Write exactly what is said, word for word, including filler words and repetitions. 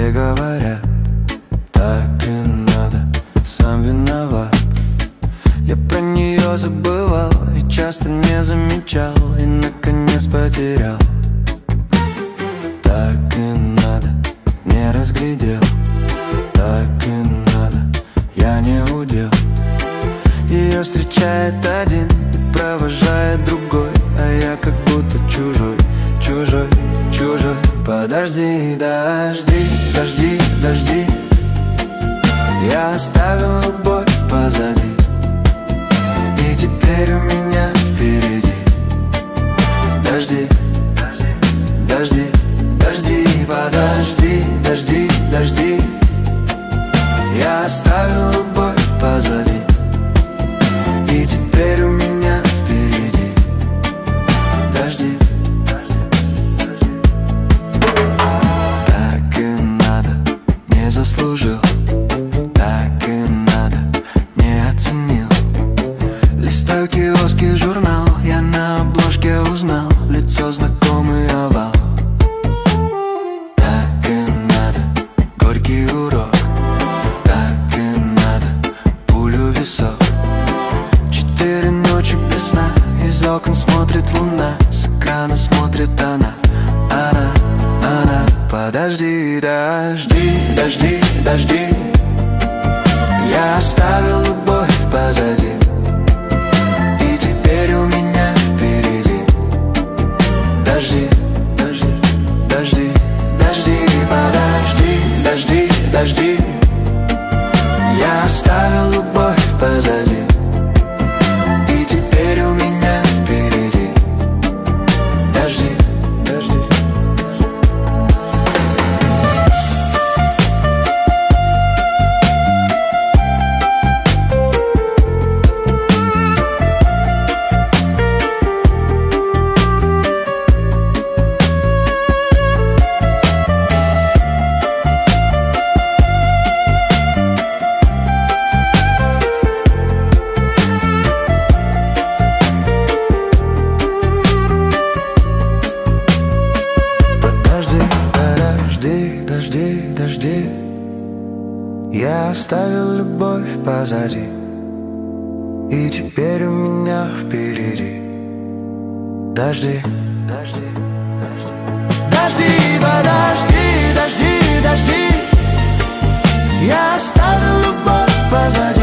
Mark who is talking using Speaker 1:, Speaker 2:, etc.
Speaker 1: все говорят, так и надо, сам виноват. Я про нее забывал и часто не замечал, и наконец потерял. Так и надо, не разглядел. Так и надо, я не удел. Ее встречает один и провожает другой, а я как будто чужой, чужой, чужой. Подожди, дожди, дожди, дожди. Я оставил любовь позади, и теперь у меня впереди. Дожди, дожди, дожди, подожди, дожди, дожди. Я оставил любовь позади, и теперь у меня впереди. Дожди. Так и надо, не заслужил. Так и надо, не оценил. Листаю киоский журнал, я на обложке узнал лицо, знакомый овал. Так и надо, горький урок. Так и надо, пулю в висок. Четыре ночи без сна, из окон смотрит луна, с экрана смотрит она, она, она. Подожди, дожди, дожди, дожди. Я оставил любовь позади, и теперь у меня впереди. Дожди, дожди, дожди, дожди, подожди, дожди, дожди. Я оставил любовь позади, и теперь у меня впереди. Дожди, дожди. Дожди, дожди, я оставил любовь позади, и теперь у меня впереди. Дожди, дожди, дожди, подожди, дожди, дожди. Я оставил любовь позади.